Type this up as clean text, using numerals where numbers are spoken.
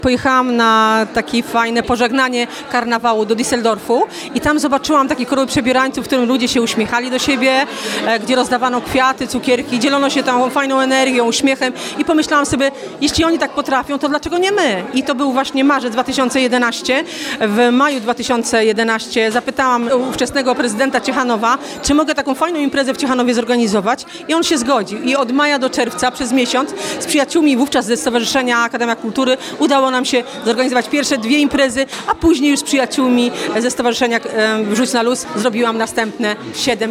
Pojechałam na takie fajne pożegnanie karnawału do Düsseldorfu i tam zobaczyłam taki krój przebierańców, w którym ludzie się uśmiechali do siebie, gdzie rozdawano kwiaty, cukierki, dzielono się tą fajną energią, uśmiechem i pomyślałam sobie, jeśli oni tak potrafią, to dlaczego nie my? I to był właśnie marzec 2011. W maju 2011 zapytałam ówczesnego prezydenta Ciechanowa, czy mogę taką fajną imprezę w Ciechanowie zorganizować i on się zgodził. I od maja do czerwca przez miesiąc z przyjaciółmi wówczas ze Stowarzyszenia Akademia Kultury udało nam się zorganizować pierwsze 2 imprezy, a później już z przyjaciółmi ze Stowarzyszenia Wrzuć na luz zrobiłam następne 7